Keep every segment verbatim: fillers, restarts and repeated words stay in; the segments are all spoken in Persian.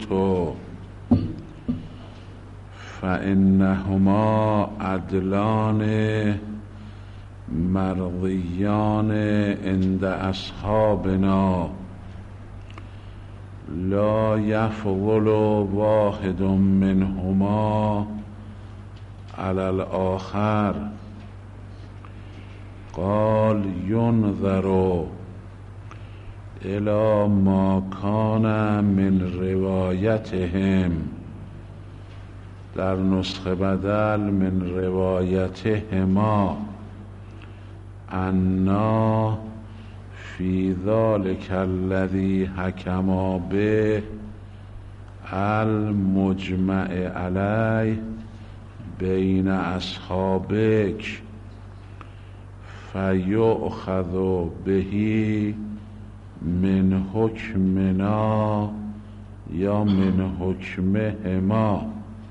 تو فإنهما عدلان مرضیان عند اصحابنا لا یفضل واحد منهما علی الآخر. قال ینظر الی ما کان من روایتهم، در نسخه بدل من روایتهما، انا فی ذلک الذی حکما به المجمع علیه بین اصحابک فیؤخذ به من حکمنا یا من حکمهما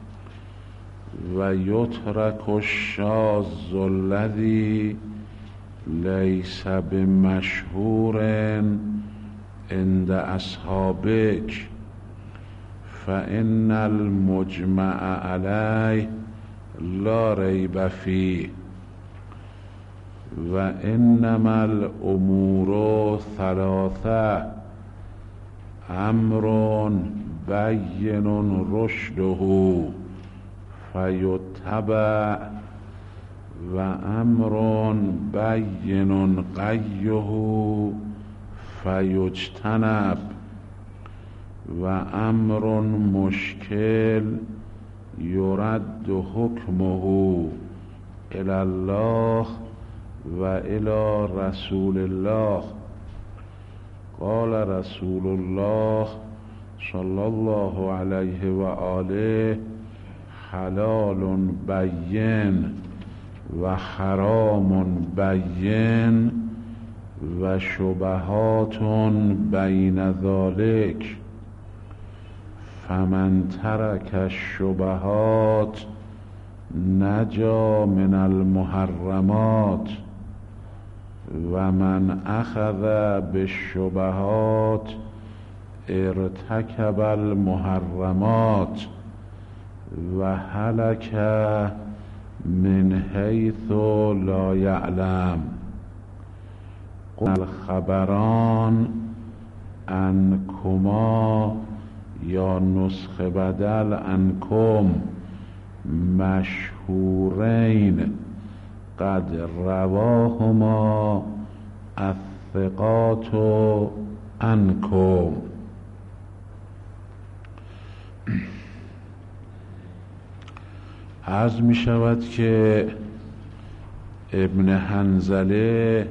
و یترک الشاذ الذی لیس بمشهور عند اصحابک فإن المجمع علیه لا ریب فیه و انما الامور ثلاثه امر بین رشده فیتبع و امر بین غیه فیجتنب و امر مشکل یرد حکمه الی الله و الی رسول الله. قال رسول الله صلی الله علیه و آله حلال بین و حرام بین و شبهات بین ذلک فمن ترک الشبهات نجا من المحرمات و من اخذ بالشبهات ارتکب المحرمات و هلک من حیث لا یعلم. الخبران انکما یا نسخه بدل انکم مشهورین قد رواهما الثقات عنکم. عرض می شود که ابن حنظله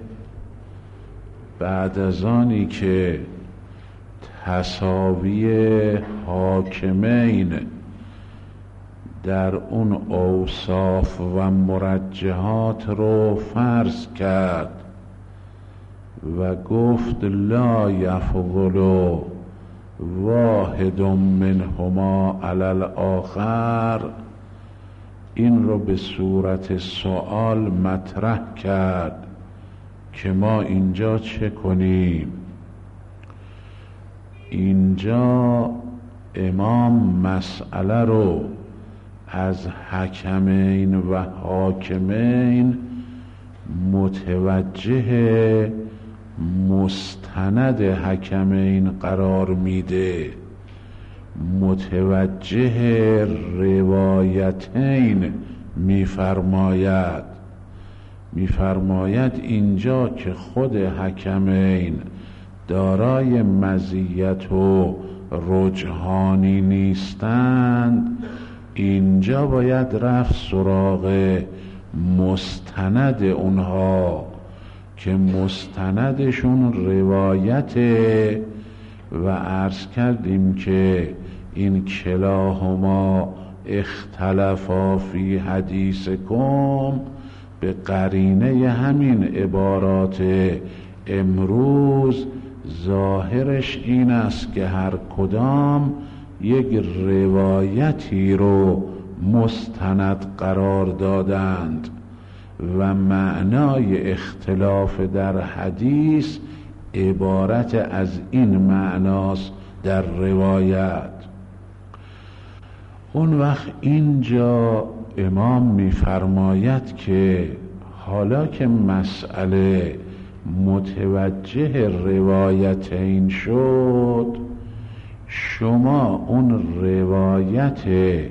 بعد از آنی که تساوی حاکمین در اون اوصاف و مرجحات رو فرض کرد و گفت لا یفضل واحد منهما علی الآخر، این رو به صورت سوال مطرح کرد که ما اینجا چه کنیم. اینجا امام مسئله رو از حکمین و حاکمین متوجه مستند حکمین قرار میده، متوجه روایتین میفرماید میفرماید اینجا که خود حکمین دارای مزیت و رجحانی نیستند، اینجا باید رفت سراغ مستند اونها که مستندشون روایته و عرض کردیم که این کلاهما اختلافا فی حدیثکم به قرینه همین عبارات امروز ظاهرش این است که هر کدام یک روایتی رو مستند قرار دادند و معنای اختلاف در حدیث عبارت از این معناست در روایت. اون وقت اینجا امام میفرماید که حالا که مسئله متوجه روایتین شد، شما اون روایت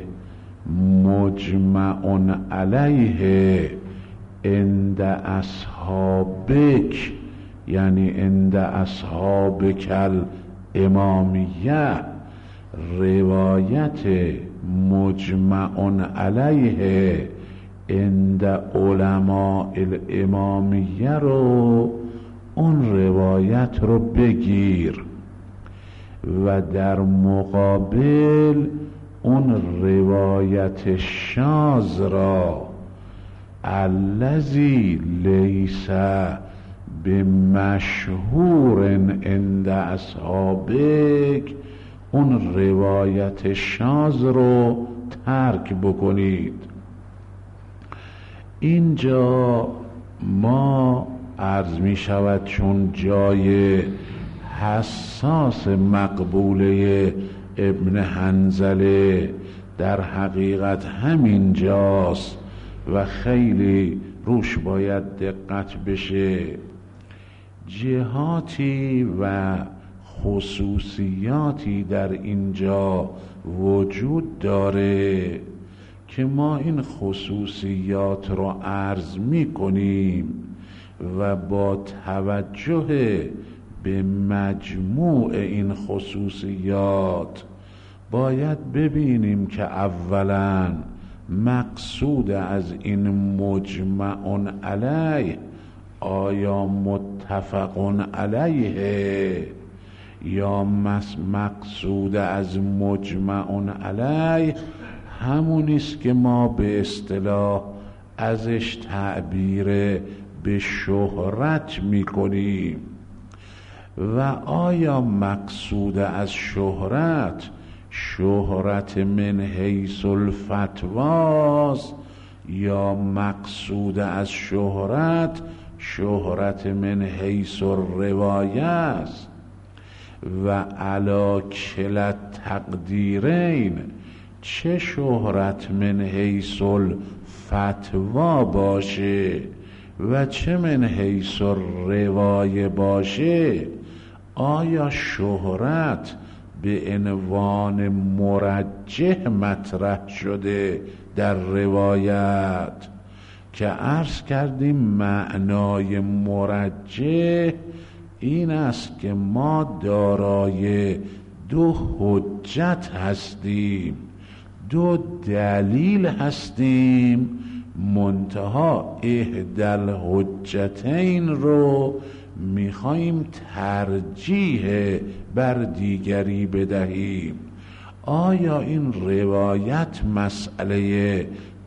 مجمع علیه عند اصحابک، یعنی عند اصحابک الامامیه، روایت مجمع علیه عند علماء الامامیه رو، اون روایت رو بگیر و در مقابل اون روایت شاذ را الذی لیس بمشهور عند اصحابک، اون روایت شاذ رو ترک بکنید. اینجا ما عرض می شود چون جای حساس مقبوله ابن حنظله در حقیقت همین جاست و خیلی روش باید دقت بشه. جهاتی و خصوصیاتی در اینجا وجود داره که ما این خصوصیات رو عرض می کنیم و با توجه به مجموع این خصوصیات باید ببینیم که اولا مقصود از این مجمع علیه آیا متفق علیه یا مقصود از مجمع علیه همونیست که ما به اصطلاح ازش تعبیر به شهرت میکنیم. و آیا مقصود از شهرت شهرت من حیث الفتواست یا مقصود از شهرت شهرت من حیث الروایه است؟ و علی کلا تقدیرین، چه شهرت من حیث الفتوا باشه و چه من حیث الروایه باشه، آیا شهرت به عنوان مرجح مطرح شده در روایت که عرض کردیم معنای مرجح این است که ما دارای دو حجت هستیم، دو دلیل هستیم، منتها احدل حجتین رو میخواییم ترجیح بر دیگری بدهیم. آیا این روایت مسئله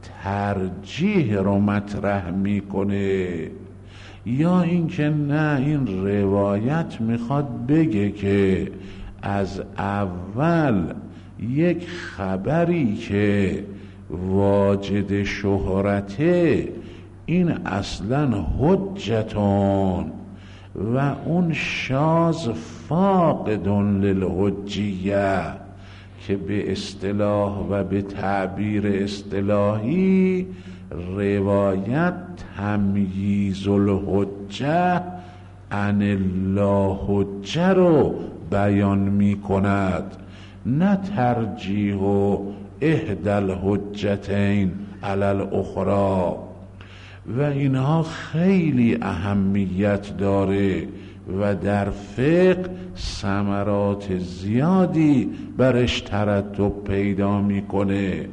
ترجیح رو مطرح میکنه یا اینکه نه این روایت میخواد بگه که از اول یک خبری که واجد شهرته این اصلا حجتون و اون شاذ فاقدون للحجیه که به اصطلاح و به تعبیر اصطلاحی روایت تمییز الحجه عن الله حجه رو بیان می کند، نه ترجیح و احدل حجتین علی الاخری. و اینها خیلی اهمیت داره و در فقه ثمرات زیادی برش ترتب پیدا میکنه.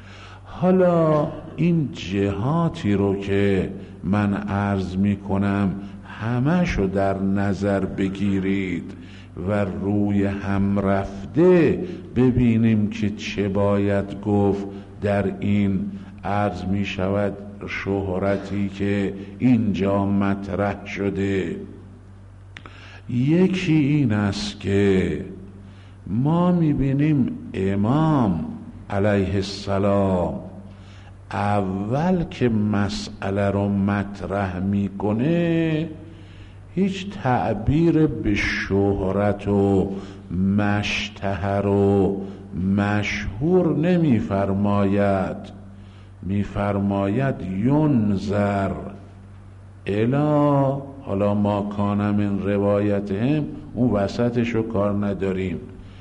حالا این جهاتی رو که من عرض میکنم همشو در نظر بگیرید و روی هم رفته ببینیم که چه باید گفت در این عرض می شود شهرتی که اینجا مطرح شده. یکی این است که ما می بینیم امام علیه السلام اول که مسئله رو مطرح میکنه هیچ تعبیر به شهرت و مشتهر و مشهور نمی فرماید، می فرماید ینظر الا، حالا ما کان من روایتهم اون وسطشو کار نداریم،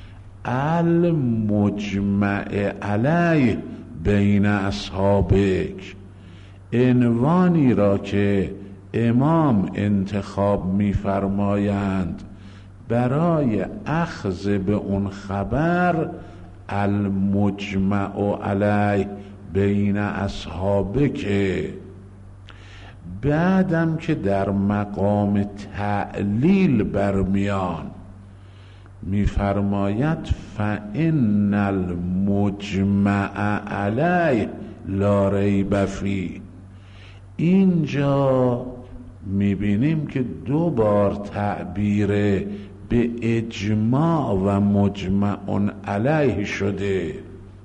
المجمع علیه بین اصحابک، عنوانی را که امام انتخاب می‌فرمایند برای اخذ به اون خبر، المجمع علیه بین اصحابک. بعدم که در مقام تعلیل برمیان می‌فرماید فإن المجمع علیه لا ریب فیه. اینجا میبینیم که دو بار تعبیر به اجماع و مجمع علیه شده،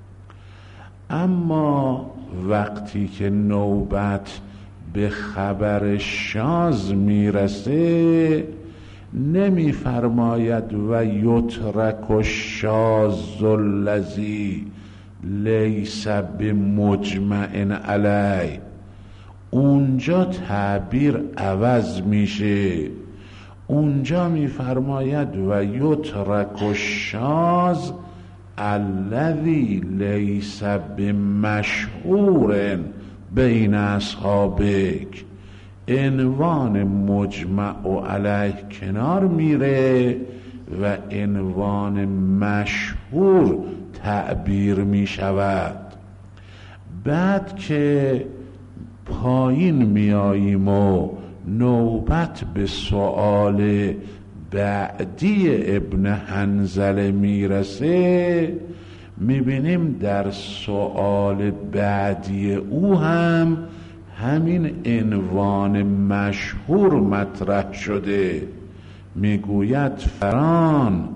اما وقتی که نوبت به خبر شاذ میرسه نمیفرماید و یترک الشاذ الذی لیس بمجمع علیه، اونجا تعبیر عوض میشه، اونجا میفرماید و یترک الشاذ الذی لیس بمشهور بین اصحابک، عنوان مجمع علیه کنار میره و عنوان مشهور تعبیر میشود. بعد که پایین میاییم و نوبت به سؤال بعدی ابن حنظله میرسه، میبینیم در سؤال بعدی او هم همین عنوان مشهور مطرح شده، میگوید فران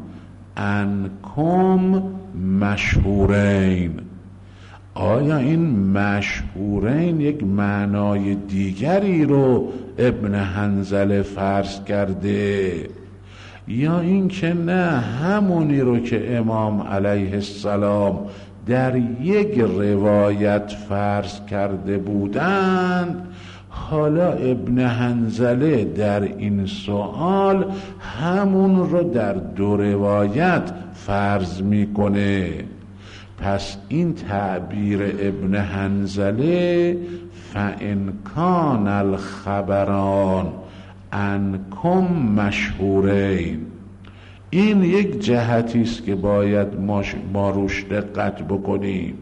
انکم مشهورین. آیا این مشهورین یک معنای دیگری رو ابن حنظله فرض کرده، یا این که نه همونی رو که امام علیه السلام در یک روایت فرض کرده بودند، حالا ابن حنظله در این سوال همون رو در دو روایت فرض میکنه. پس این تعبیر ابن حنظله فإن کان الخبران انکم مشهورین، این یک جهتی است که باید ما روش دقت بکنیم.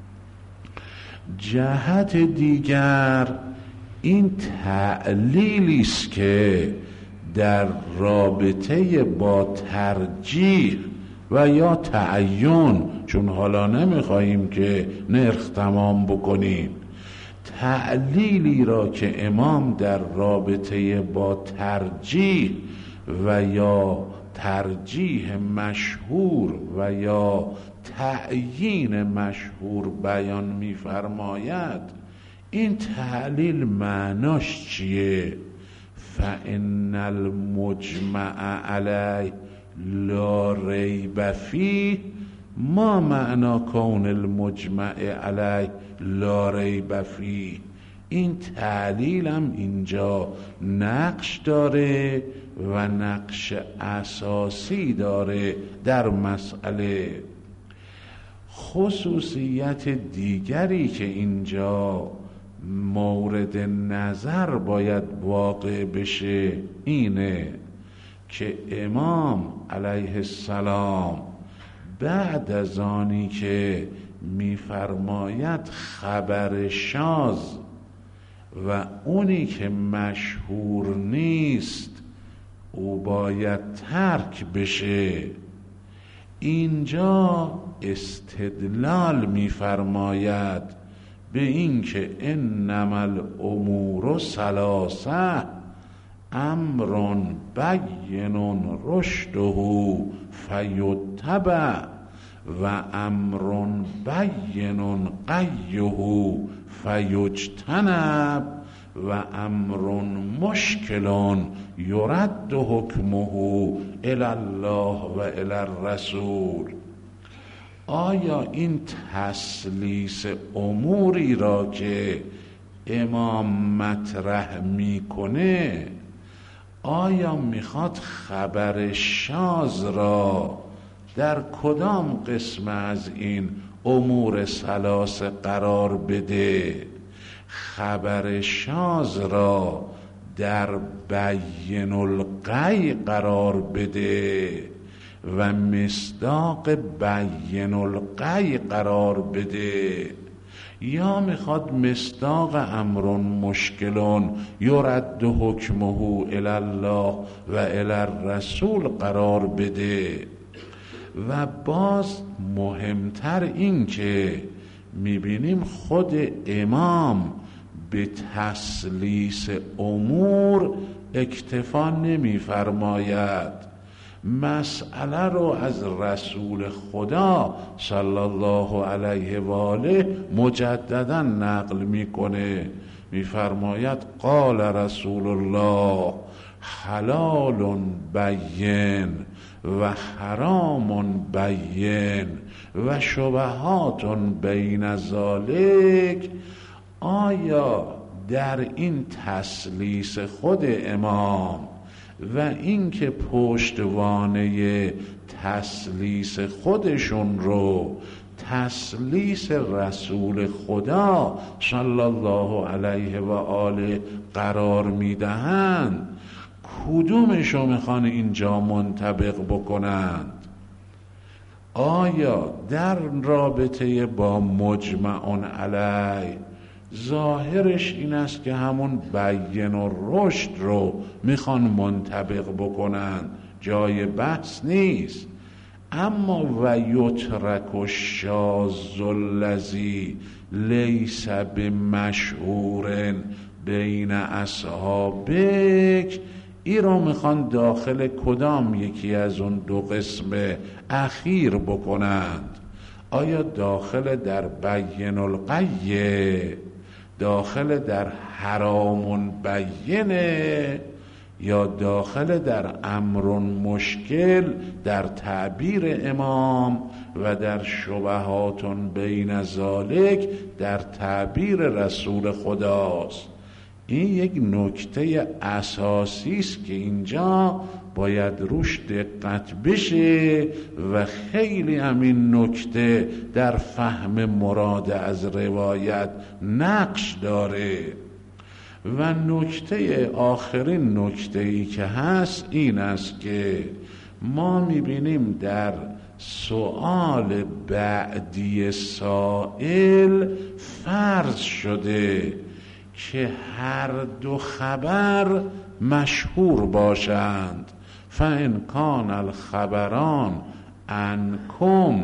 جهت دیگر این تعلیلی است که در رابطه با ترجیح و یا تعین، چون حالا نمیخواییم که نرخ تمام بکنیم، تعلیلی را که امام در رابطه با ترجیح و یا ترجیح مشهور و یا تعیین مشهور بیان می‌فرماید، این تعلیل معناش چیه؟ فإن المجمع علیه لا ریب فیه، ما معنا کون المجمع علیه لا ریب فیه. این تعلیل هم اینجا نقش داره و نقش اساسی داره در مسئله. خصوصیت دیگری که اینجا مورد نظر باید واقع بشه اینه که امام علیه السلام بعد از آنی که میفرماید خبر شاذ و اونی که مشهور نیست او باید ترک بشه، اینجا استدلال میفرماید به این که انما الامور ثلاثه امر بین رشده فیتبع و امر بین غیه فیجتنب و امر مشکل یرد حکمه الی الله و الی الرسول. آیا این تسلیس اموری را که امام مطرح میکنه، آیا میخواد خبر شاذ را در کدام قسم از این امور ثلاثه قرار بده؟ خبر شاذ را در بین القی قرار بده و مصداق بین القی قرار بده، یا میخواد مصداق امر مشکل یرد حکمه الی الله و الی الرسول قرار بده؟ و باز مهمتر این که میبینیم خود امام به تسلیس امور اکتفا نمیفرماید، مسئله رو از رسول خدا صلی الله علیه و آله مجددا نقل میکنه، میفرماید قال رسول الله حلال بین و حرام بین و شبهات بین ذالک. آیا در این تسلیس خود امام و این که پشتوانه تسلیس خودشون رو تسلیس رسول خدا صلی الله علیه و آله قرار میدهند، کدومشو میخوان اینجا منطبق بکنند؟ آیا در رابطه با مجمع علیه ظاهرش این است که همون بین و رشد رو میخوان منطبق بکنند، جای بحث نیست، اما و یترک الشاذ الذی لیس بمشهور بین اصحابک، این رو میخوان داخل کدام یکی از اون دو قسم اخیر بکنند؟ آیا داخل در بین القیه، داخل در حرام بینه، یا داخل در امر مشکل در تعبیر امام و در شبهات بین ذالک در تعبیر رسول خداست؟ این یک نکته اساسی است که اینجا باید روش دقت بشه و خیلی همین نکته در فهم مراد از روایت نقش داره. و نکته آخرین نکته‌ای که هست این است که ما میبینیم در سؤال بعدی سائل فرض شده که هر دو خبر مشهور باشند، فإن کان الخبران عنکم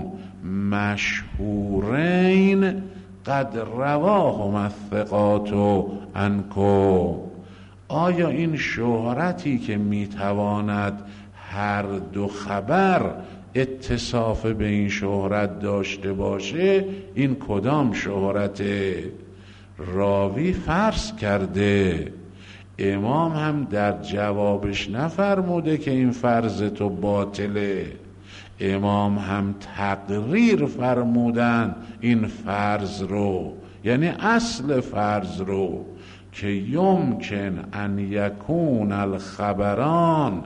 مشهورین قد رواهما الثقات عنکم. آیا این شهرتی که میتواند هر دو خبر اتصاف به این شهرت داشته باشه، این کدام شهرته؟ راوی فرض کرده، امام هم در جوابش نفرموده که این فرض تو باطله، امام هم تقریر فرمودن این فرض رو، یعنی اصل فرض رو، که یمکن ان یکون الخبران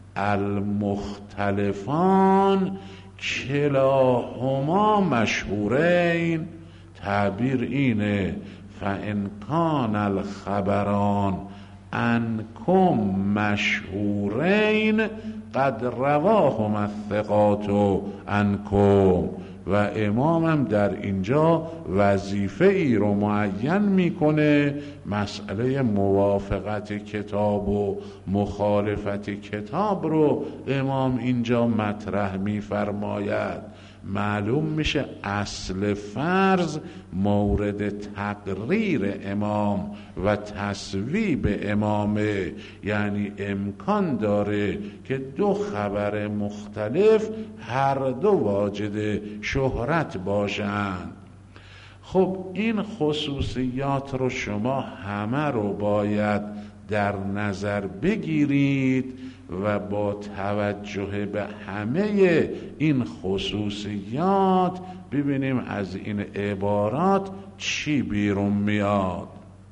المختلفان کلاهما مشهورین. تعبیر اینه فإن کان الخبران عنکم مشهورین قد رواهما الثقات عنکم. و امامم در اینجا وظیفه ای رو معین میکنه، مسئله موافقت کتاب و مخالفت کتاب رو امام اینجا مطرح میفرماید. معلوم میشه اصل فرض مورد تقریر امام و تصویب امامه، یعنی امکان داره که دو خبر مختلف هر دو واجد شهرت باشند. خب این خصوصیات رو شما همه رو باید در نظر بگیرید و با توجه به همه این خصوصیات ببینیم از این عبارات چی بیرون میاد.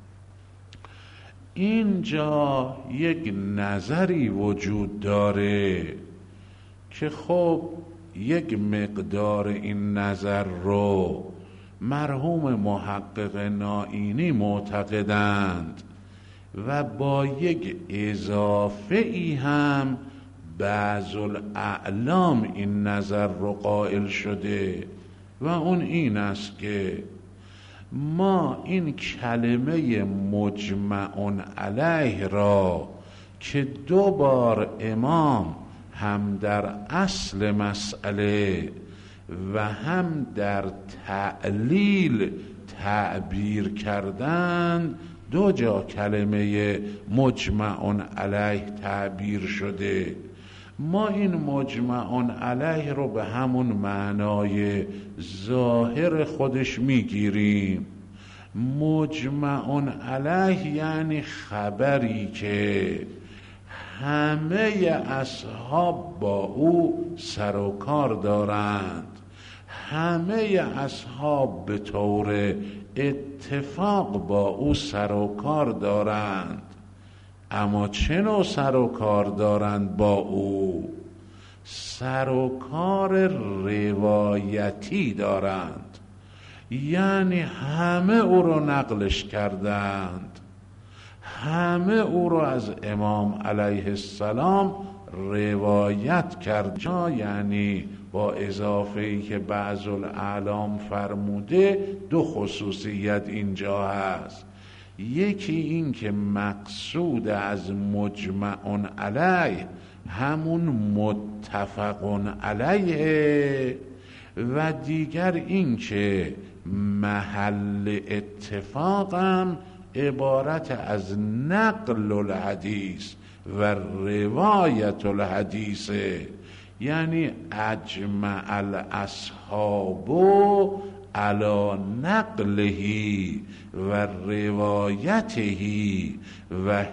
اینجا یک نظری وجود داره که خب یک مقدار این نظر رو مرحوم محقق نائینی معتقدند و با یک اضافه ای هم بعض الاعلام این نظر رو قائل شده و اون این است که ما این کلمه مجمع علیه را که دو بار امام هم در اصل مسئله و هم در تعلیل تعبیر کردند، دو جا کلمه مجمع علیه تعبیر شده. ما این مجمع علیه رو به همون معنای ظاهر خودش میگیریم. مجمع علیه یعنی خبری که همه اصحاب با او سر و کار دارند، همه اصحاب به طور اتفاق با او سر و کار دارند. اما چه نوع سر و کار دارند با او؟ سر و کار روایتی دارند، یعنی همه او رو نقلش کردند، همه او رو از امام علیه السلام روایت کرد. جا یعنی با اضافه ای که بعض الاعلام فرموده دو خصوصیت اینجا هست. یکی این که مقصود از مجمع علیه همون متفق علیه و دیگر این که محل اتفاقم عبارت از نقل الحدیث و روایت الحدیث، یعنی اجمع الاصحاب علی نقلهی و روایتهی و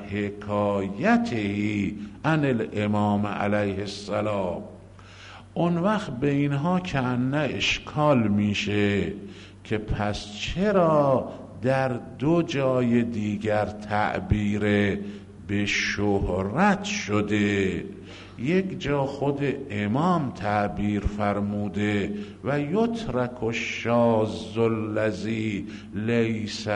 حکایتهی عن الامام علیه السلام. اون وقت به اینها که نه اشکال میشه که پس چرا در دو جای دیگر تعبیر به شهرت شده؟ یک جا خود امام تعبیر فرموده و یترک الشاذ الذی لیس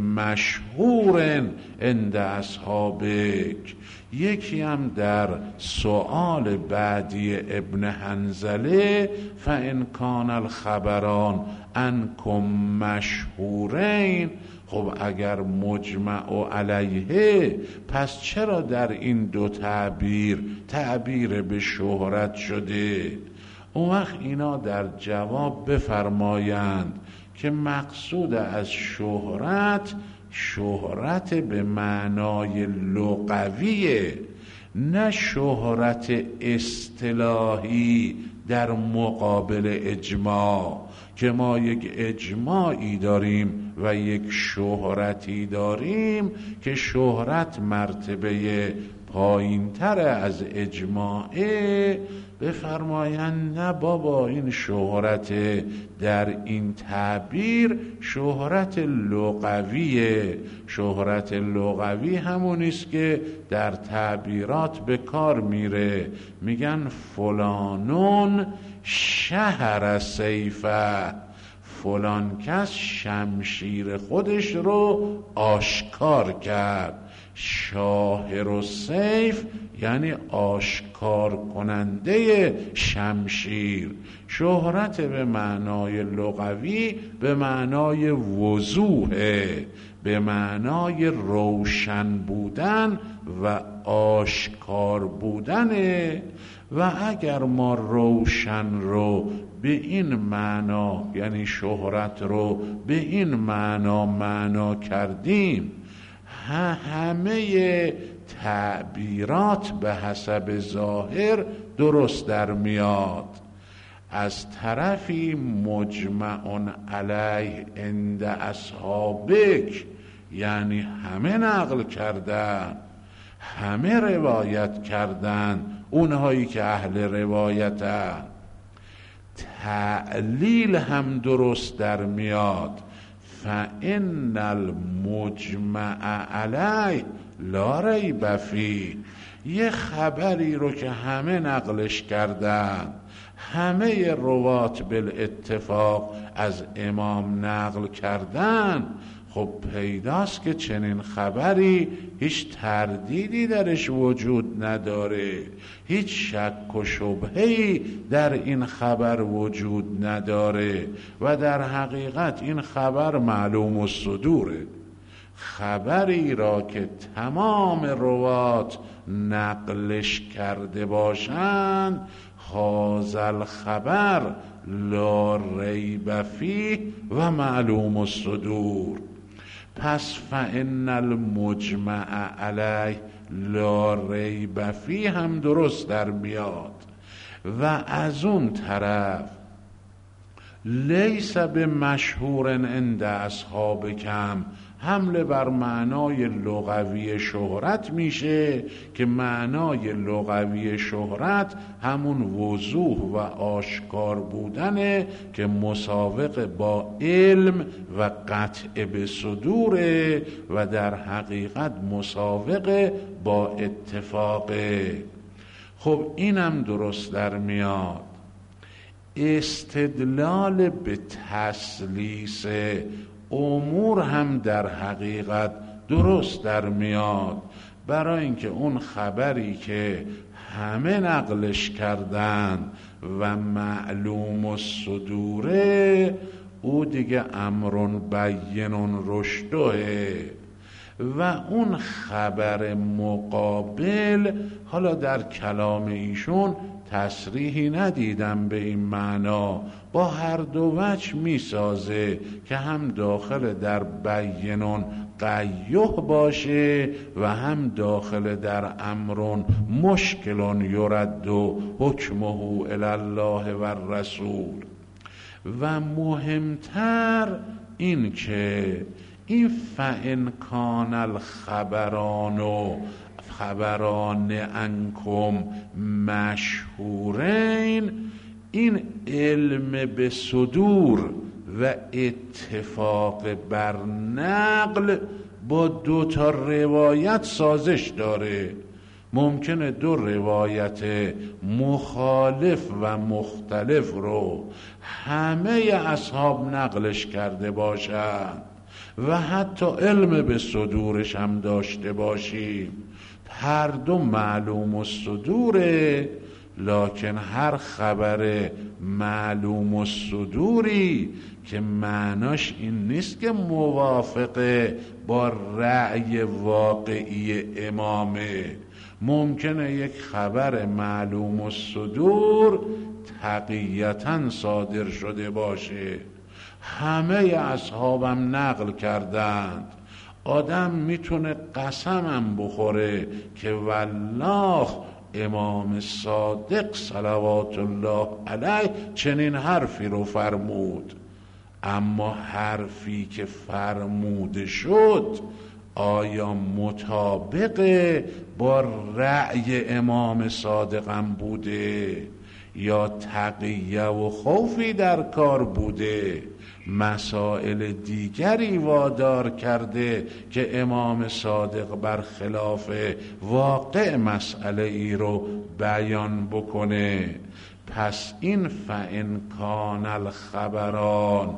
بمشهور عند اصحابک. یکی هم در سؤال بعدی ابن حنظله فان کان الخبران عنکم مشهورین. خب اگر مجمع و علیه، پس چرا در این دو تعبیر تعبیر به شهرت شده؟ اون وقت اینا در جواب بفرمایند که مقصود از شهرت شهرت به معنای لغویه، نه شهرت اصطلاحی در مقابل اجماع که ما یک اجماعی داریم و یک شهرتی داریم که شهرت مرتبه پایین تر از اجماعه. بفرمایند نه بابا، این شهرت در این تعبیر شهرت لغویه. شهرت لغوی همونیست که در تعبیرات به کار میره، میگن فلانون شهر سیفه، فلان کس شمشیر خودش رو آشکار کرد. شاهر و سیف یعنی آشکار کننده شمشیر. شهرت به معنای لغوی به معنای وضوحه، به معنای روشن بودن و آشکار بودنه. و اگر ما روشن رو به این معنا، یعنی شهرت رو به این معنا معنا کردیم، همه تعبیرات به حسب ظاهر درست در میاد. از طرفی مجمع علیه عند اصحابک، یعنی همه نقل کردن، همه روایت کردن، اونهایی که اهل روایتن. تعلیل هم درست در میاد، فإن المجمع علیه لا ریب فیه. یه خبری رو که همه نقلش کردن، همه روات بالاتفاق از امام نقل کردن، خب پیداست که چنین خبری هیچ تردیدی درش وجود نداره، هیچ شک و شبهه‌ای در این خبر وجود نداره و در حقیقت این خبر معلوم الصدوره. خبری را که تمام روات نقلش کرده باشند، هذا خبر لا ریب فیه و معلوم الصدور. پس فإن المجمع علیه لا ریب فیه هم درست در میاد. و از اون طرف لیس به مشهور عند اصحاب کم، حمله بر معنای لغوی شهرت میشه که معنای لغوی شهرت همون وضوح و آشکار بودنه که مساوق با علم و قطع به صدوره و در حقیقت مساوق با اتفاقه. خب اینم درست در میاد. استدلال به تسلیس امور هم در حقیقت درست در میاد، برای اینکه اون خبری که همه نقلش کردن و معلوم الصدوره، او دیگه امرون بینون رشدوه. و اون خبر مقابل، حالا در کلام ایشون تصریحی ندیدم به این معنا، با هر دو وجه میسازه که هم داخل در بینون قیح باشه و هم داخل در امرون مشکلون یرد و حکمه الی الله و الرسول. و مهمتر این که این فإن کان الخبران و خبران انکم مشهورین، این علم به صدور و اتفاق بر نقل با دو تا روایت سازش داره. ممکنه دو روایت مخالف و مختلف رو همه اصحاب نقلش کرده باشند و حتی علم به صدورش هم داشته باشیم، هر دو معلوم الصدوره، لکن هر خبر معلوم الصدوری که معناش این نیست که موافقه با رأی واقعی امامه. ممکنه یک خبر معلوم الصدور تقیتاً صادر شده باشه، همه اصحابم نقل کردند، آدم میتونه قسمم بخوره که والله امام صادق صلوات الله علیه چنین حرفی رو فرمود، اما حرفی که فرموده شد آیا مطابق با رأی امام صادقم بوده یا تقیه و خوفی در کار بوده، مسائل دیگری وادار کرده که امام صادق برخلاف واقع مسئله ای رو بیان بکنه. پس این فإن کان الخبران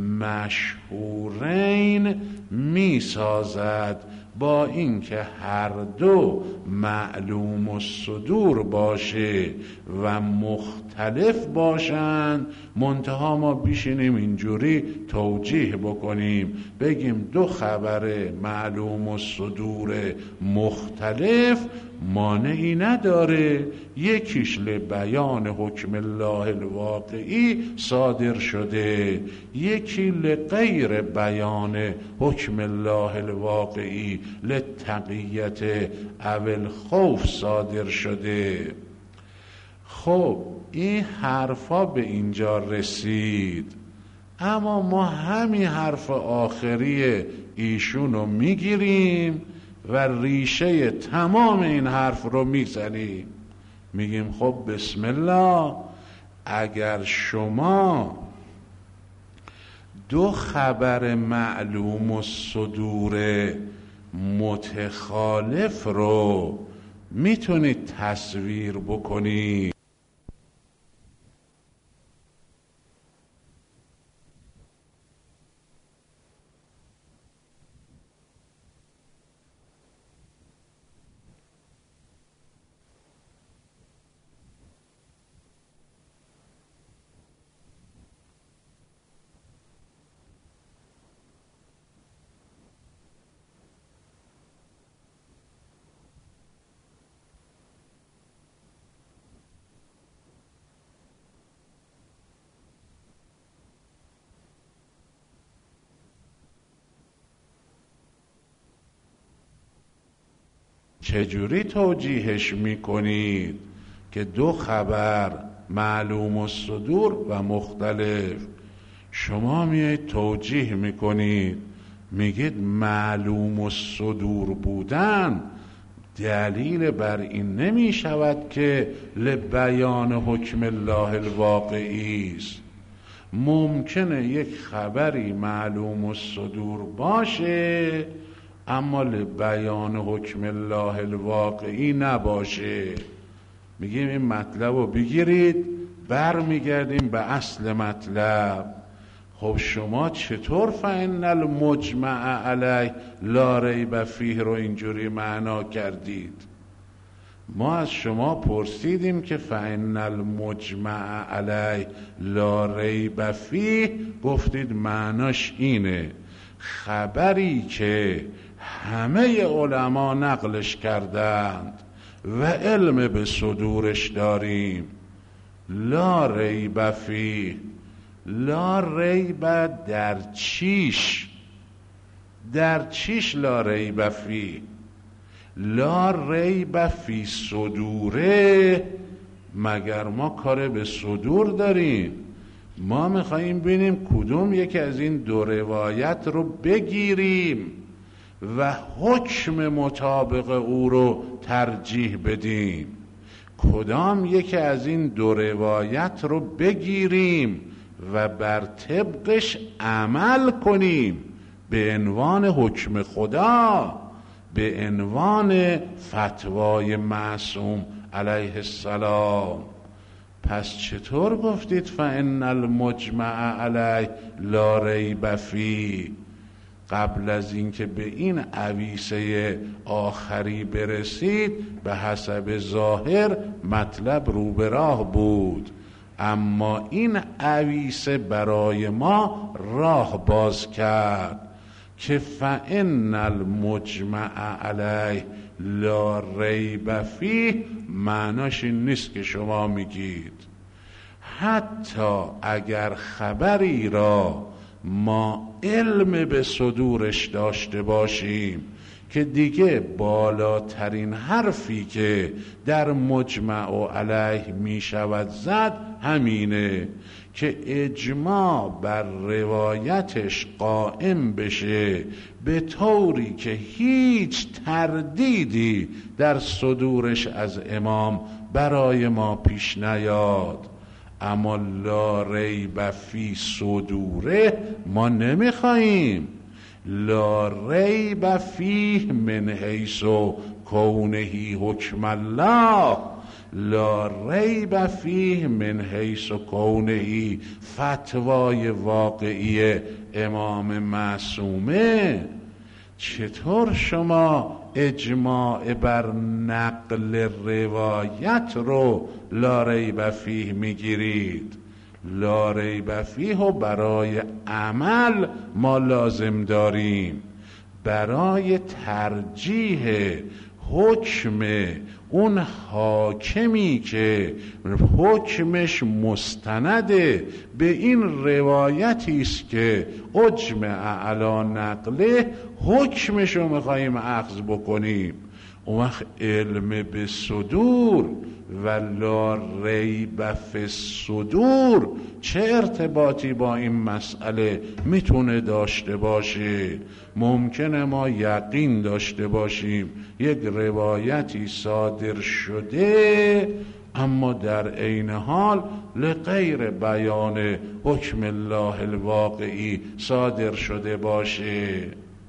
مشهورین می سازد با اینکه هر دو معلوم الصدور باشه و مختلف باشند، منتها ما بیشینیم اینجوری توجیه بکنیم بگیم دو خبر معلوم الصدور مختلف مانعی نداره، یکیش لبیان حکم الله الواقعی صادر شده، یکی لغیر بیان حکم الله الواقعی لتقیت او الخوف صادر شده. خب این حرفا به اینجا رسید، اما ما همین حرف آخری ایشون رو میگیریم و ریشه تمام این حرف رو میزنیم، میگیم خب بسم الله، اگر شما دو خبر معلوم و صدور متخالف رو میتونید تصویر بکنید، چجوری توجیهش میکنید که دو خبر معلوم الصدور و مختلف؟ شما میایید توجیه میکنید، میگید معلوم الصدور بودن دلیل بر این نمیشود که لبیان حکم الله الواقعی است. ممکنه یک خبری معلوم الصدور باشه اما لبیان حکم الله الواقعی نباشه. میگیم این مطلب رو بگیرید، بر میگردیم به اصل مطلب. خب شما چطور فإن المجمع علیه لا ریب فیه رو اینجوری معنا کردید؟ ما از شما پرسیدیم که فإن المجمع علیه لا ریب فیه، گفتید معناش اینه خبری که همه علما نقلش کردند و علم به صدورش داریم، لا ریب فیه. لا ریب در چیش؟ در چیش لا ریب فیه؟ لا ریب فی صدوره. مگر ما کار به صدور داریم؟ ما میخواییم ببینیم کدوم یکی از این دو روایت رو بگیریم و حکم مطابق او رو ترجیح بدیم، کدام یکی از این دو روایت رو بگیریم و بر طبقش عمل کنیم به عنوان حکم خدا، به عنوان فتوای معصوم علیه السلام. پس چطور گفتید فإن المجمع علیه لا ریب فیه؟ قبل از اینکه به این عویسه آخری برسید به حسب ظاهر مطلب رو به راه بود، اما این عویسه برای ما راه باز کرد که فإن المجمع علیه لا ریب فیه معناش این نیست که شما میگید. حتی اگر خبری را ما علم به صدورش داشته باشیم که دیگه بالاترین حرفی که در مجمع و علیه می شود زد همینه که اجماع بر روایتش قائم بشه به طوری که هیچ تردیدی در صدورش از امام برای ما پیش نیاد. اما لا ریب فی صدوره ما نمیخواییم. لا ریب فیه من حیث کونه حکم الله، لا ریب فیه من حیث کونه فتوای واقعی امام معصومه. چطور شما اجماع بر نقل روایت رو لا ریب فیه میگیرید؟ لا ریب فیه و برای عمل ما لازم داریم، برای ترجیح حکم اون حاکمی که حکمش مستنده به این روایتی است که اجمع علی نقله، حکمش رو میخواییم اخذ بکنیم. اون وقت علم به صدور و لا ریب فی الصدور چه ارتباطی با این مسئله میتونه داشته باشه؟ ممکنه ما یقین داشته باشیم یک روایتی صادر شده اما در عین حال لغیر بیان حکم الله الواقعی صادر شده باشه.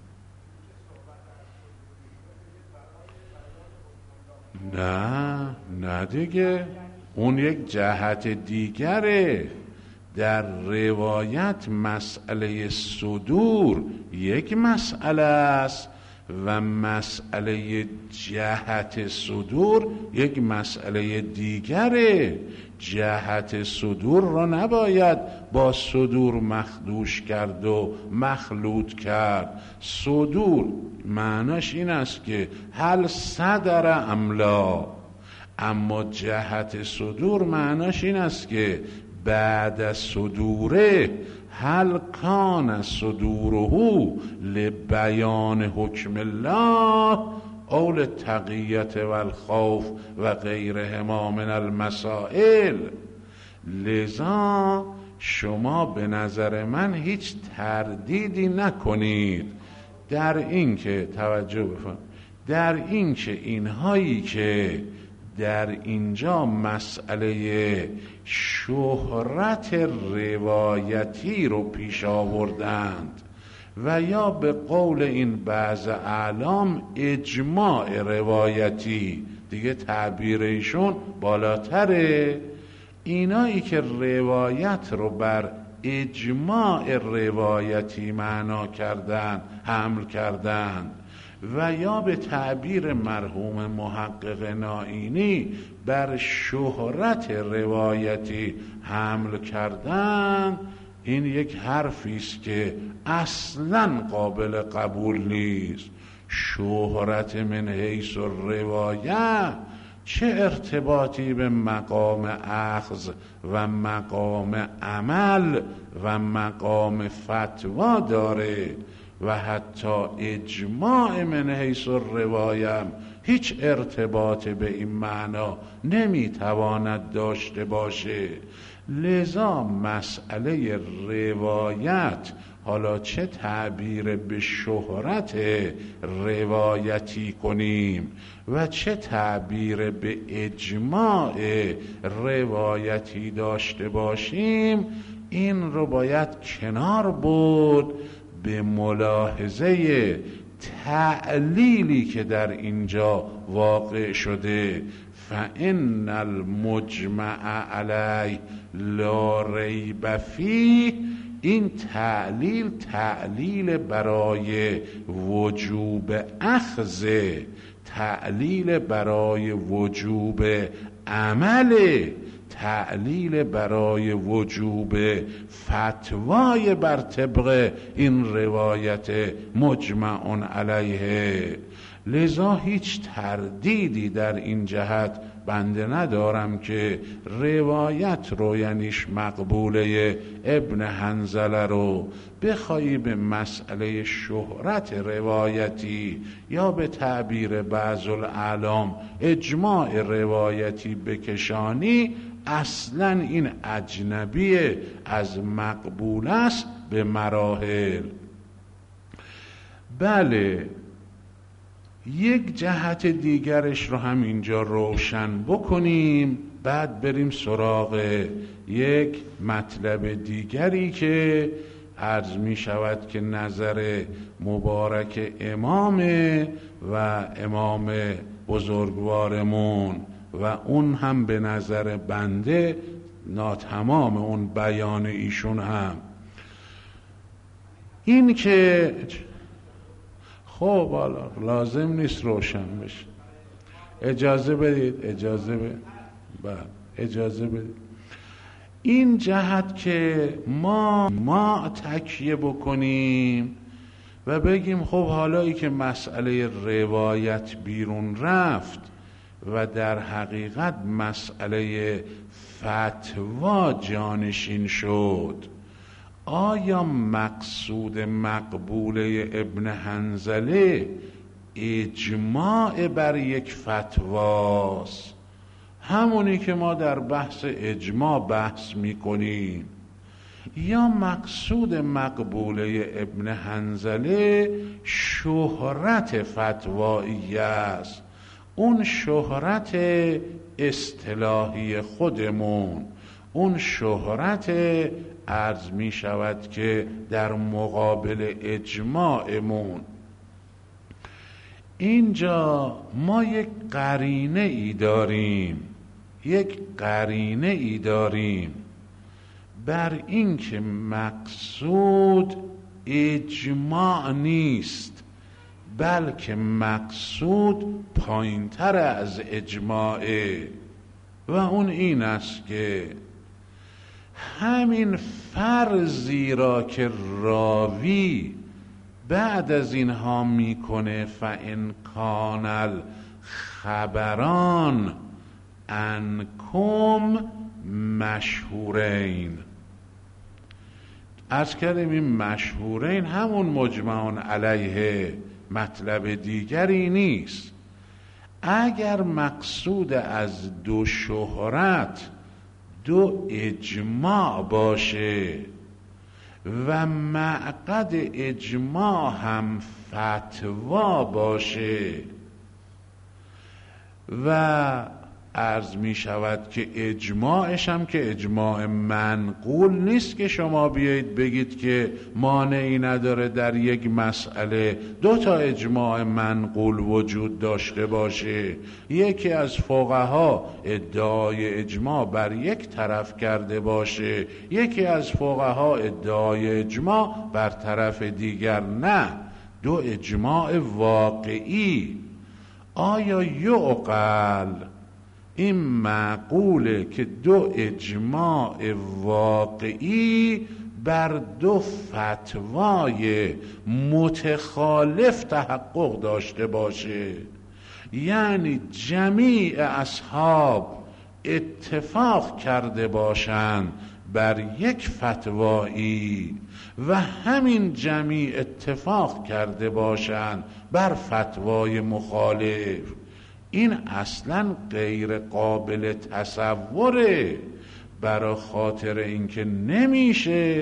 نه نه دیگه، اون یک جهت دیگره. در روایت مسئله صدور یک مسئله است و مسئله جهت صدور یک مسئله دیگره. جهت صدور را نباید با صدور مخدوش کرد و مخلوط کرد. صدور معناش این است که هل صدر املا، اما جهت صدور معناش این است که بعد از صدوره هل کان صدوره لبیان حکم الله او للتقیة والخوف و غیرهما من المسائل. لذا شما به نظر من هیچ تردیدی نکنید در این که توجه بفرمایید در این که اینهایی که در اینجا مسئله شهرت روایتی رو پیش آوردند و یا به قول این بعض اعلام اجماع روایتی، دیگه تعبیر ایشون بالاتره، اینایی که روایت رو بر اجماع روایتی معنا کردن حمل کردند و یا به تعبیر مرحوم محقق نائینی بر شهرت روایتی حمل کردن، این یک حرفی است که اصلاً قابل قبول نیست. شهرت من حیث الروایه چه ارتباطی به مقام اخذ و مقام عمل و مقام فتوا داره؟ و حتی اجماع من حیث الروایه هیچ ارتباط به این معنا نمیتواند داشته باشه. لذا مسئله روایت، حالا چه تعبیر به شهرت روایتی کنیم و چه تعبیر به اجماع روایتی داشته باشیم، این رو باید کنار بود به ملاحظه تعلیلی که در اینجا واقع شده. فإن المجمع علیه لا ریب فیه، این تعلیل تعلیل برای وجوب اخذ، تعلیل برای وجوب عمل، تعلیل برای وجوب فتوای بر طبق این روایت مجمع علیه. لذا هیچ تردیدی در این جهت بنده ندارم که روایت رو، یعنیش مقبوله ابن حنظله رو، بخوایی به مسئله شهرت روایتی یا به تعبیر بعض الاعلام اجماع روایتی بکشانی، اصلا این اجنبیه از مقبول است به مراحل. بله، یک جهت دیگرش رو هم اینجا روشن بکنیم، بعد بریم سراغ یک مطلب دیگری که عرض می شود که نظر مبارک امامه و امام بزرگوارمون و اون هم به نظر بنده ناتمام اون بیان ایشون هم این که خب حالا لازم نیست روشن بشه. اجازه بدید اجازه بدید با اجازه بدید این جهت که ما ما تکیه بکنیم و بگیم خب حالایی که مسئله روایت بیرون رفت و در حقیقت مسئله فتوا جانشین شد، آیا مقصود مقبوله ابن حنظله اجماع بر یک فتواست، همونی که ما در بحث اجماع بحث میکنیم، یا مقصود مقبوله ابن حنظله شهرت فتوایی است، اون شهرت اصطلاحی خودمون، اون شهرت عرض می شود که در مقابل اجماعمون. اینجا ما یک قرینه ای داریم، یک قرینه ای داریم بر این که مقصود اجماع نیست، بلکه مقصود پایین‌تر از اجماعه، و اون این است که همین فرضی را که راوی بعد از اینها میکنه فَإِنْ كَانَ الْخَبَرَانِ عَنْكُمْ مشهورین. عرض کردیم این مشهورین همون مجمعون علیه مطلب دیگری نیست. اگر مقصود از دو شهرت دو اجماع باشه و معقد اجماع هم فتوا باشه و عرض می شود که اجماعش هم که اجماع منقول نیست که شما بیایید بگید که مانعی نداره در یک مسئله دو تا اجماع منقول وجود داشته باشه. یکی از فقها ادعای اجماع بر یک طرف کرده باشه، یکی از فقها ادعای اجماع بر طرف دیگر. نه، دو اجماع واقعی. آیا یعقل این معقوله که دو اجماع واقعی بر دو فتوای متخالف تحقق داشته باشه؟ یعنی جمیع اصحاب اتفاق کرده باشند بر یک فتوایی و همین جمیع اتفاق کرده باشند بر فتوای مخالف. این اصلا غیر قابل تصوره، برای خاطر اینکه نمیشه،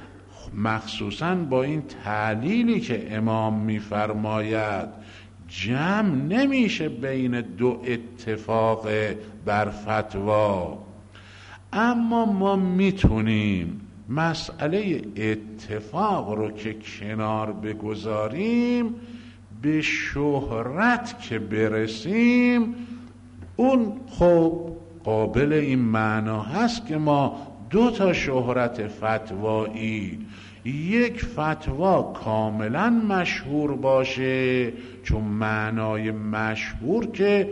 مخصوصا با این تعلیلی که امام میفرماید جمع نمیشه بین دو اتفاق بر فتوا. اما ما میتونیم مسئله اتفاق رو که کنار بگذاریم، به شهرت که برسیم، اون خب قابل این معنا هست که ما دو تا شهرت فتوایی، یک فتوا کاملا مشهور باشه، چون معنای مشهور که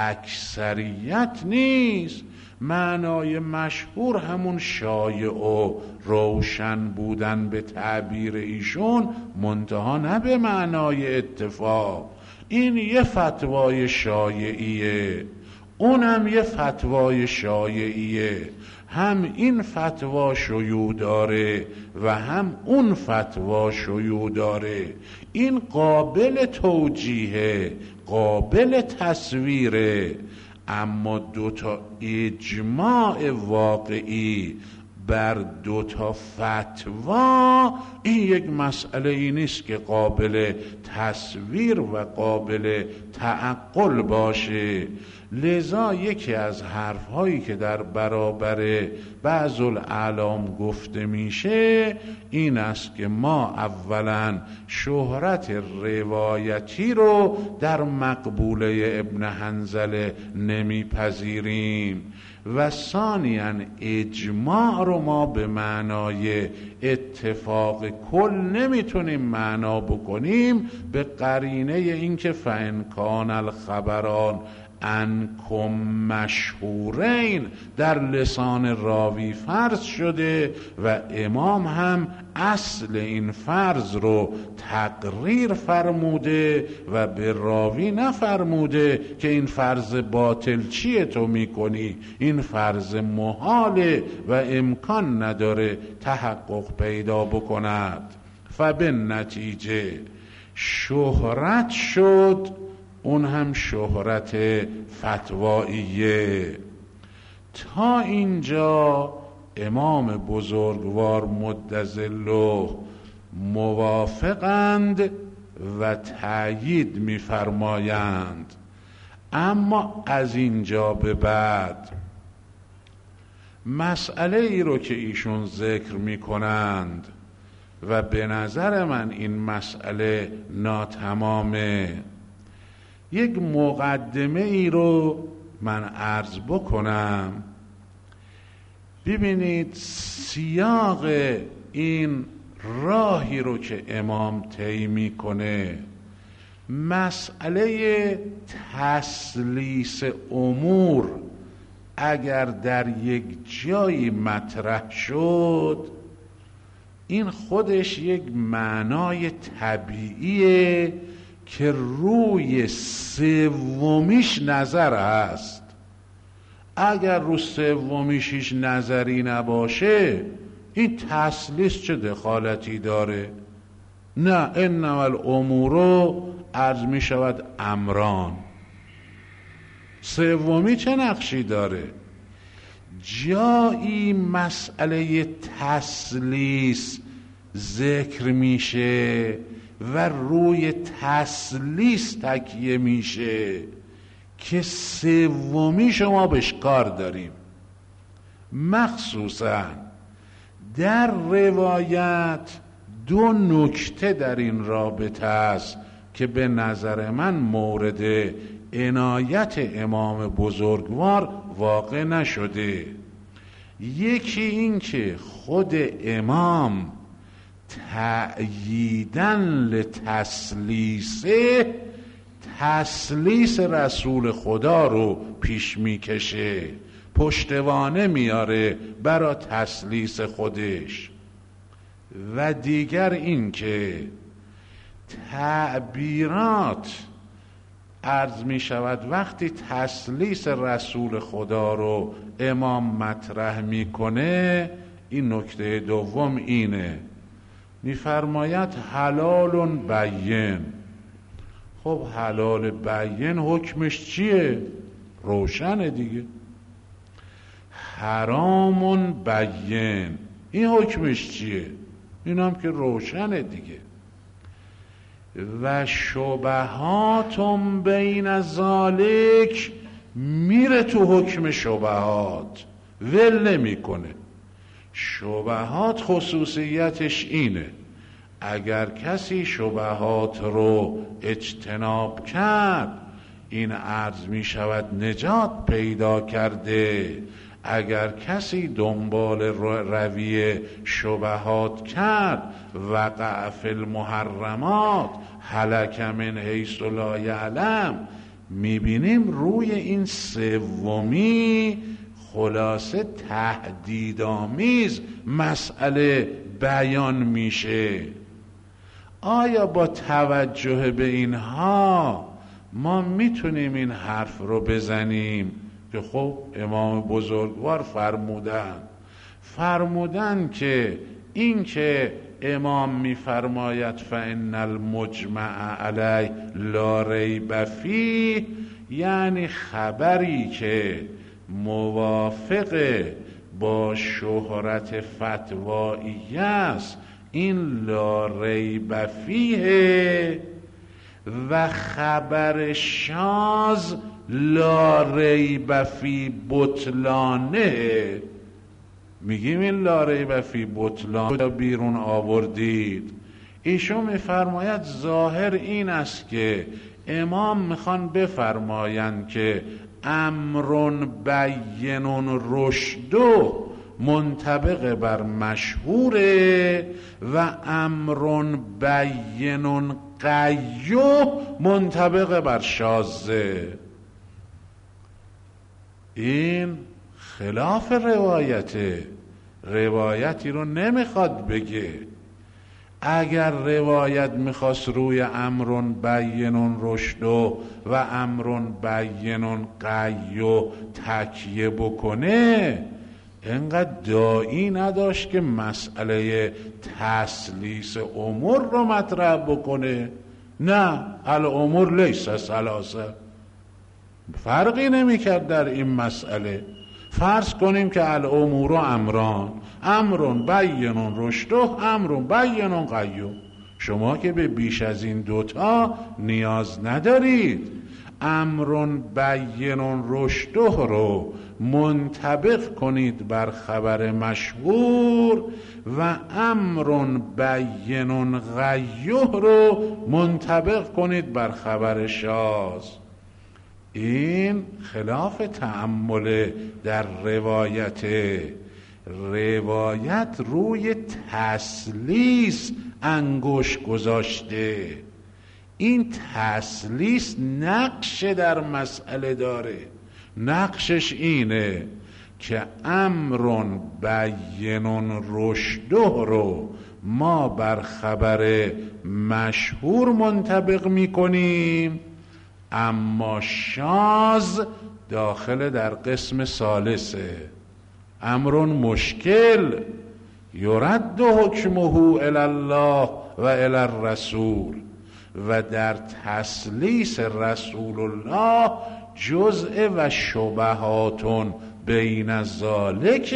اکثریت نیست، معنای مشهور همون شایع و روشن بودن به تعبیر ایشون، منتها نه به معنای اتفاق. این یه فتوای شایعیه، اونم یه فتوای شایعیه، هم این فتوا شیوع داره و هم اون فتوا شیوع داره. این قابل توجیه، قابل تصویره. اما دو تا اجماع واقعی بر دو تا فتوا، این یک مسئله ای نیست که قابل تصویر و قابل تعقل باشه. لذا یکی از حرف هایی که در برابر بعض الاعلام گفته میشه این است که ما اولا شهرت روایتی رو در مقبوله ابن حنظله نمیپذیریم و ثانیاً اجماع رو ما به معنای اتفاق کل نمیتونیم معنا بکنیم، به قرینه اینکه فَإِنْ كَانَ الْخَبَرَانِ عنکم مشهورین در لسان راوی فرض شده و امام هم اصل این فرض رو تقریر فرموده و به راوی نفرموده که این فرض باطل چیه تو میکنی، این فرض محاله و امکان نداره تحقق پیدا بکند. فبالنتیجه شهرت شد، اون هم شهرت فتواییه. تا اینجا امام بزرگوار مدظله موافقند و تأیید می‌فرمایند. اما از اینجا به بعد مسئله ای رو که ایشون ذکر می‌کنند و به نظر من این مسئله ناتمامه، یک مقدمه ای رو من عرض بکنم. ببینید سیاق این راهی رو که امام طی میکنه، مسئله تسلیس امور اگر در یک جایی مطرح شد، این خودش یک معنای طبیعیه که روی سومیش نظر هست. اگر رو سومیش هیچ نظری نباشه، این تسلیس چه دخالتی داره؟ نه، انما الامور عرض می شود امران. سومی چه نقشی داره؟ جایی مسئله تسلیس ذکر میشه و روی تسلیس تکیه میشه که سومی شما بهش کار داریم. مخصوصا در روایت دو نکته در این رابطه است که به نظر من مورد عنایت امام بزرگوار واقع نشده. یکی این که خود امام تأییدن لتسلیسه تسلیس رسول خدا رو پیش میکشه، پشتوانه میاره برای تسلیس خودش. و دیگر این که تعبیرات عرض می شود وقتی تسلیس رسول خدا رو امام مطرح میکنه، این نکته دوم اینه، میفرماید حلال بین. خب حلال بین حکمش چیه؟ روشنه دیگه. حرام بین، این حکمش چیه؟ این هم که روشنه دیگه. و شبهاتم بین ذالک، میره تو حکم شبهات، ول نمیکنه. شبهات خصوصیتش اینه، اگر کسی شبهات رو اجتناب کرد، این عرض می شود نجات پیدا کرده. اگر کسی دنبال روی شبهات کرد، وقع فی المحرمات، هلک من حیث لا یعلم. میبینیم روی این سومی خلاصه تهدیدآمیز مسئله بیان میشه. آیا با توجه به اینها ما میتونیم این حرف رو بزنیم که خب امام بزرگوار فرمودن فرمودن که این که امام میفرماید فان المجمع علی لا ریب فیه، یعنی خبری که موافق با شهرت فتوایی است، این لا ریب فیه. و خبر شاذ لا ریب فی بطلانه، میگیم این لا ریب فی بطلان بیرون آوردید. ایشون میفرماید ظاهر این است که امام میخوان بفرمایند که امر بین رشدو منطبق بر مشهوره و امر بین قیو منطبق بر شاذه. این خلاف روایته، روایتی رو نمیخواد بگه. اگر روایت میخواست روی امر بین رشدو و امر بین قیو تکیه بکنه، اینقدر داعی نداشت که مسئله تسلیس امور رو مطرح بکنه. نه، الامور لیس ثلاثه، فرقی نمیکرد در این مسئله. فرض کنیم که الامور امران، امرون بینون رشده، امرون بینون قیوم. شما که به بیش از این دوتا نیاز ندارید. امرون بینون رشده رو منطبق کنید بر خبر مشهور و امرون بینون غیوه رو منطبق کنید بر خبر شاذ. این خلاف تأمل در روایت. روایت روی تسلیس انگوش گذاشته. این تسلیس نقش در مسئله داره. نقشش اینه که امرون بینون رشده رو ما بر خبر مشهور منطبق میکنیم، اما شاذ داخل در قسم ثالثه. امرون مشکل یرد حکمه الی الله و الی الرسول، و در تسلیس رسول الله جزء و شبهاتون بین ذالک.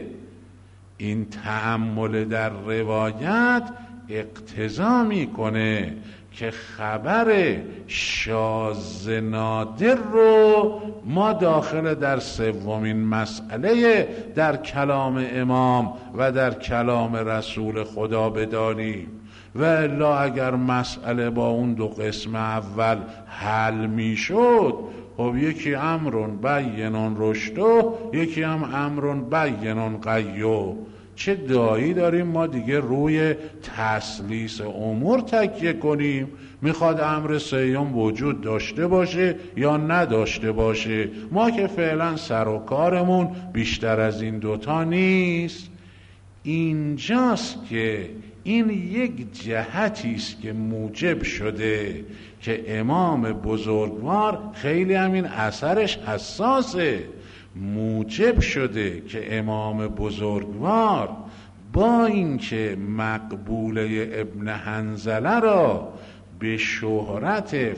این تأمل در روایت اقتضا میکنه که خبر شاذ نادر رو ما داخل در سومین مسئله در کلام امام و در کلام رسول خدا بدانیم. و الا اگر مسئله با اون دو قسم اول حل می شد، خب یکی امرون بینون رشده، یکی هم امرون بینون قیوم، چه دایی داریم ما دیگه روی تسلیس امور تکیه کنیم؟ میخواد امر سیوم وجود داشته باشه یا نداشته باشه، ما که فعلا سر و کارمون بیشتر از این دوتا نیست. اینجاست که این یک جهتی است که موجب شده که امام بزرگوار خیلی همین اثرش حساسه. موجب شده که امام بزرگوار با اینکه مقبوله ابن حنظله را به شهرت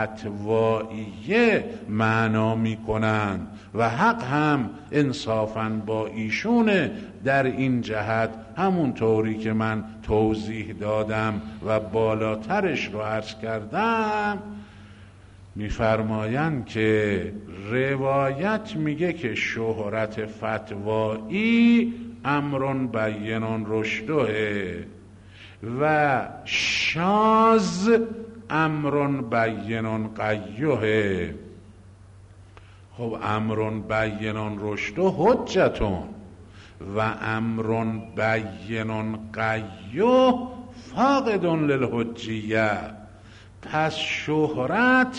فتواییه معنا می کنند و حق هم انصافاً با ایشونه در این جهت، همون طوری که من توضیح دادم و بالاترش رو عرض کردم. میفرمایند که روایت میگه که شهرت فتوایی امرون بینون رشده و شاذ امرون بینون قیوه. خب امرون بینون رشده حجتون و امرون بینون قیوه فاقدون للحجیه. پس شهرت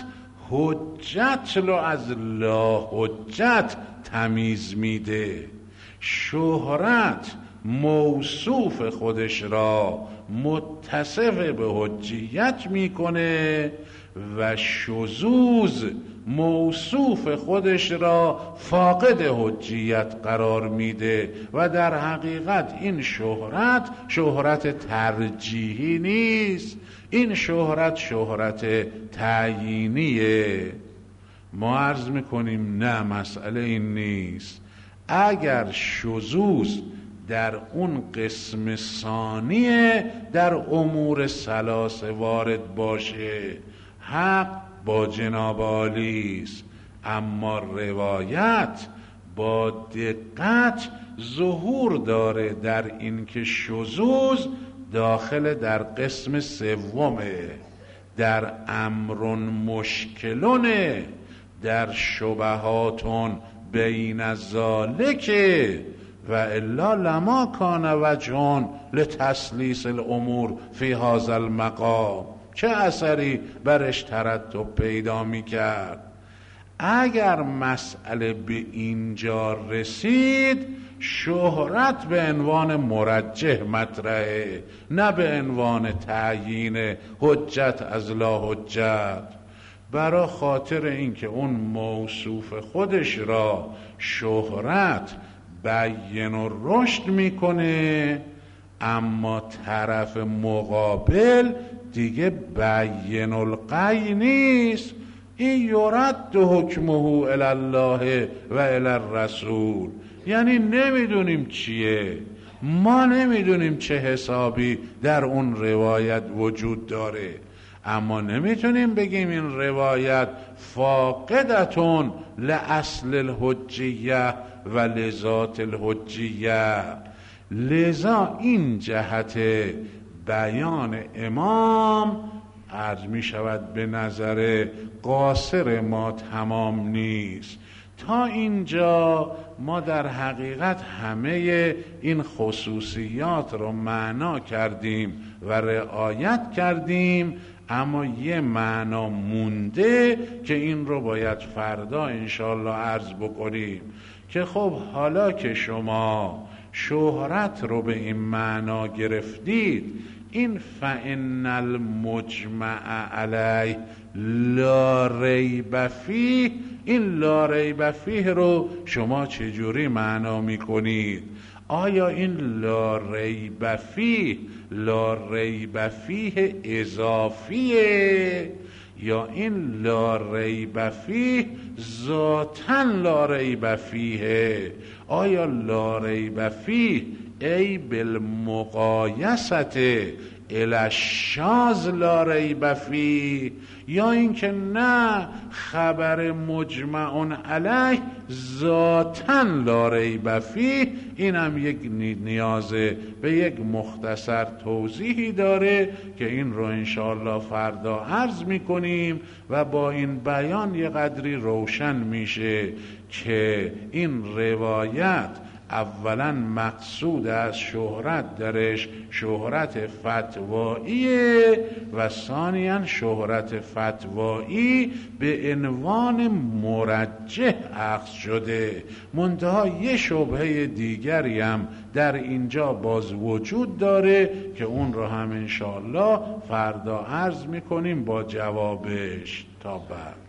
حجت رو از لا حجت تمیز میده. شهرت موصوف خودش را متصف به حجیت میکنه و شذوذ موصوف خودش را فاقد حجیت قرار میده و در حقیقت این شهرت شهرت ترجیحی نیست، این شهرت شهرت تعیینیه. ما عرض میکنیم نه، مسئله این نیست. اگر شذوذ در اون قسم ثانیه در امور ثلاثه وارد باشه، حق با جناب عالی است، اما روایت با دقت ظهور داره در این که شذوذ داخل در قسم سومه، در امرون مشکلونه، در شبهاتون بین ذالکه و الا لما کان وجهون لتسلیس الامور فی هذا المقام. چه اثری برش ترتب پیدا می کرد؟ اگر مسئله به اینجا رسید، شهرت به عنوان مرجح مطرحه، نه به عنوان تعیین حجت از لا حجت. برای خاطر اینکه اون موصوف خودش را شهرت بیان و رشد میکنه، اما طرف مقابل دیگه بین القی نیست، این یرد حکمه الی الله و الی الرسول، یعنی نمیدونیم چیه، ما نمیدونیم چه حسابی در اون روایت وجود داره، اما نمیتونیم بگیم این روایت فاقدتون لاصل الحجیه و لذات الحجیه. لذا این جهت بیان امام عرض می شود به نظر قاصر ما تمام نیست. تا اینجا ما در حقیقت همه این خصوصیات رو معنا کردیم و رعایت کردیم، اما یه معنا مونده که این رو باید فردا انشالله عرض بکنیم که خب حالا که شما شهرت رو به این معنا گرفتید، این فإن المجمع علیه لا ریب فیه، این لا ریب فیه رو شما چجوری معنا میکنید؟ آیا این لا ریب فیه لا ریب فیه اضافیه یا این لا ریب فیه ذاتاً لا ریب فیه؟ آیا لا ریب فیه ای بالمقایست الی الشاذ لا ریب فیه، یا اینکه نه خبر مجمع علیه ذاتاً لا ریب فیه؟ اینم یک نیازه به یک مختصر توضیحی داره که این رو انشاءالله فردا عرض میکنیم و با این بیان یه قدری روشن میشه که این روایت اولا مقصود از شهرت درش شهرت فتواییه و ثانیاً شهرت فتوایی به عنوان مرجح اخذ شده. منتها یه شبهه دیگری هم در اینجا باز وجود داره که اون رو هم انشاءالله فردا عرض میکنیم با جوابش. تا بعد.